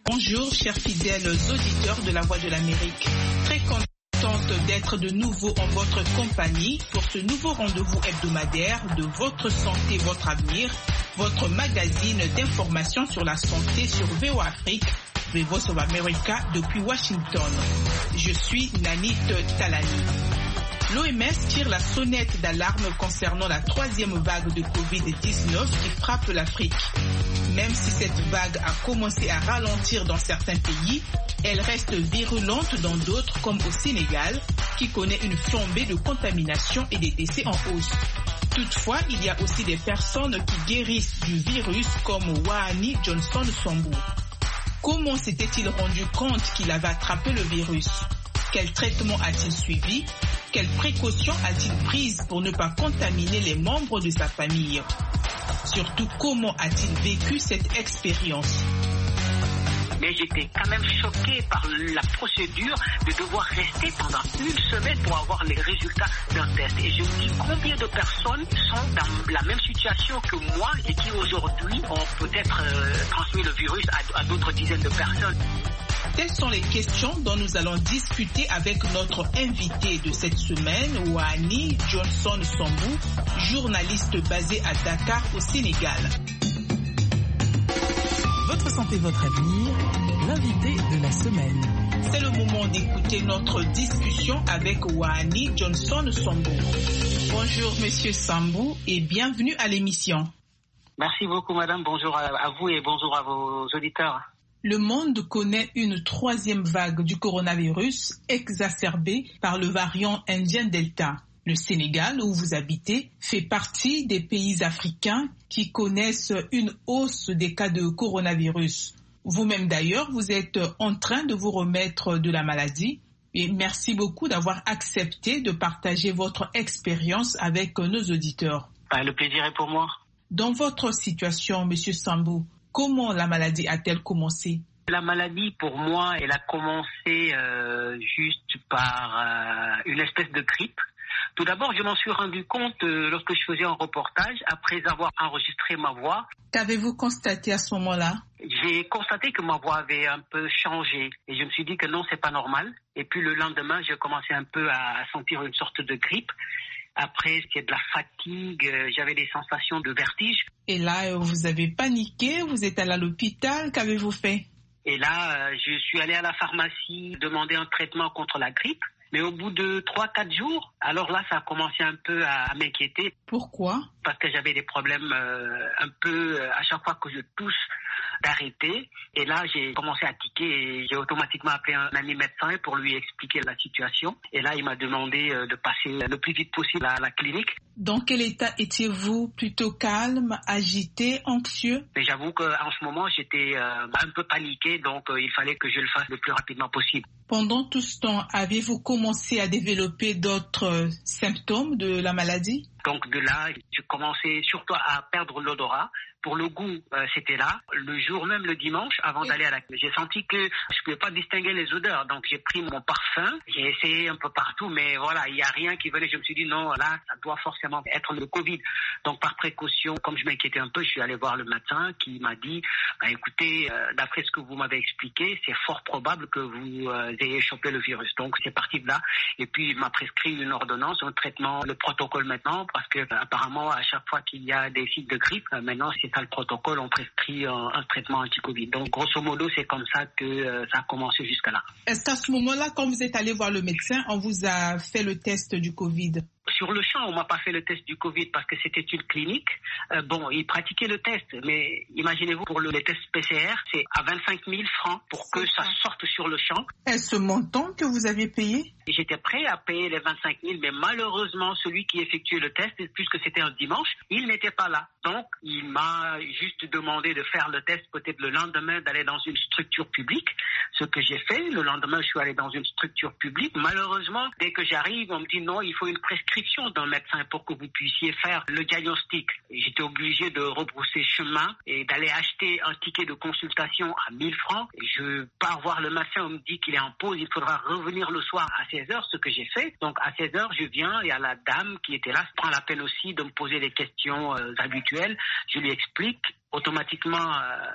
Bonjour, chers fidèles auditeurs de La Voix de l'Amérique. Très contente d'être de nouveau en votre compagnie pour ce nouveau rendez-vous hebdomadaire de Votre Santé, Votre Avenir, votre magazine d'information sur la santé sur VOA Afrique, The Voice of America depuis Washington. Je suis Nanit Talani. L'OMS tire la sonnette d'alarme concernant la troisième vague de Covid-19 qui frappe l'Afrique. Même si cette vague a commencé à ralentir dans certains pays, elle reste virulente dans d'autres comme au Sénégal, qui connaît une flambée de contamination et des décès en hausse. Toutefois, il y a aussi des personnes qui guérissent du virus comme Wahani Johnson Sambou. Comment s'était-il rendu compte qu'il avait attrapé le virus? Quel traitement a-t-il suivi? Quelles précautions a-t-il prises pour ne pas contaminer les membres de sa famille? Surtout, comment a-t-il vécu cette expérience? Mais j'étais quand même choqué par la procédure de devoir rester pendant une semaine pour avoir les résultats d'un test. Et je me dis combien de personnes sont dans la même situation que moi et qui aujourd'hui ont peut-être transmis le virus à d'autres dizaines de personnes. Telles sont les questions dont nous allons discuter avec notre invité de cette semaine, Wahani Johnson Sambou, journaliste basé à Dakar au Sénégal. Votre santé, votre avenir, l'invité de la semaine. C'est le moment d'écouter notre discussion avec Wahani Johnson Sambou. Bonjour Monsieur Sambou et bienvenue à l'émission. Merci beaucoup madame, bonjour à vous et bonjour à vos auditeurs. Le monde connaît une troisième vague du coronavirus exacerbée par le variant indien Delta. Le Sénégal, où vous habitez, fait partie des pays africains qui connaissent une hausse des cas de coronavirus. Vous-même d'ailleurs, vous êtes en train de vous remettre de la maladie. Et merci beaucoup d'avoir accepté de partager votre expérience avec nos auditeurs. Le plaisir est pour moi. Dans votre situation, Monsieur Sambou, comment la maladie a-t-elle commencé? La maladie, pour moi, elle a commencé juste par une espèce de grippe. Tout d'abord, je m'en suis rendu compte lorsque je faisais un reportage, après avoir enregistré ma voix. Qu'avez-vous constaté à ce moment-là? J'ai constaté que ma voix avait un peu changé et je me suis dit que non, c'est pas normal. Et puis le lendemain, j'ai commencé un peu à sentir une sorte de grippe. Après, c'était de la fatigue, j'avais des sensations de vertige. Et là, vous avez paniqué, vous êtes allé à l'hôpital, qu'avez-vous fait? Et là, je suis allé à la pharmacie demander un traitement contre la grippe. Mais au bout de 3-4 jours, alors là, ça a commencé un peu à m'inquiéter. Pourquoi? Parce que j'avais des problèmes un peu, à chaque fois que je tousse, d'arrêter. Et là, j'ai commencé à tiquer et j'ai automatiquement appelé un ami médecin pour lui expliquer la situation. Et là, il m'a demandé de passer le plus vite possible à la clinique. Dans quel état étiez-vous? Plutôt calme, agité, anxieux? Mais j'avoue qu'en ce moment, j'étais un peu paniqué, donc il fallait que je le fasse le plus rapidement possible. Pendant tout ce temps, avez-vous commencé à développer d'autres symptômes de la maladie? Donc de là, je commençais surtout à perdre l'odorat. Pour le goût, c'était là. Le jour même, le dimanche, avant d'aller à la clinique, j'ai senti que je ne pouvais pas distinguer les odeurs. Donc j'ai pris mon parfum, j'ai essayé un peu partout, mais voilà, il n'y a rien qui venait. Je me suis dit non, là, ça doit forcément être le Covid. Donc par précaution, comme je m'inquiétais un peu, je suis allé voir le médecin qui m'a dit, écoutez, d'après ce que vous m'avez expliqué, c'est fort probable que vous ayez chopé le virus. Donc c'est parti de là. Et puis il m'a prescrit une ordonnance, un traitement, le protocole maintenant, parce que apparemment à chaque fois qu'il y a des signes de grippe, maintenant c'est ça le protocole, on prescrit un traitement anti-Covid. Donc grosso modo, c'est comme ça que ça a commencé jusqu'à là. Est-ce qu'à ce moment-là, quand vous êtes allé voir le médecin, on vous a fait le test du Covid? Sur le champ, on m'a pas fait le test du Covid parce que c'était une clinique. Ils pratiquaient le test, mais imaginez-vous, pour le test PCR, c'est à 25 000 francs pour que ça sorte sur le champ. Est-ce ce montant que vous avez payé? J'étais prêt à payer les 25 000, mais malheureusement, celui qui effectuait le test, puisque c'était un dimanche, il n'était pas là. Donc, il m'a juste demandé de faire le test peut-être le lendemain, d'aller dans une structure publique. Ce que j'ai fait, le lendemain, je suis allé dans une structure publique. Malheureusement, dès que j'arrive, on me dit non, il faut une prescription d'un médecin pour que vous puissiez faire le diagnostic. J'étais obligé de rebrousser chemin et d'aller acheter un ticket de consultation à 1000 francs. Je pars voir le médecin, on me dit qu'il est en pause, il faudra revenir le soir à 16h, ce que j'ai fait. Donc à 16h, je viens et à la dame qui était là, prend la peine aussi de me poser les questions habituelles. Je lui explique. Automatiquement,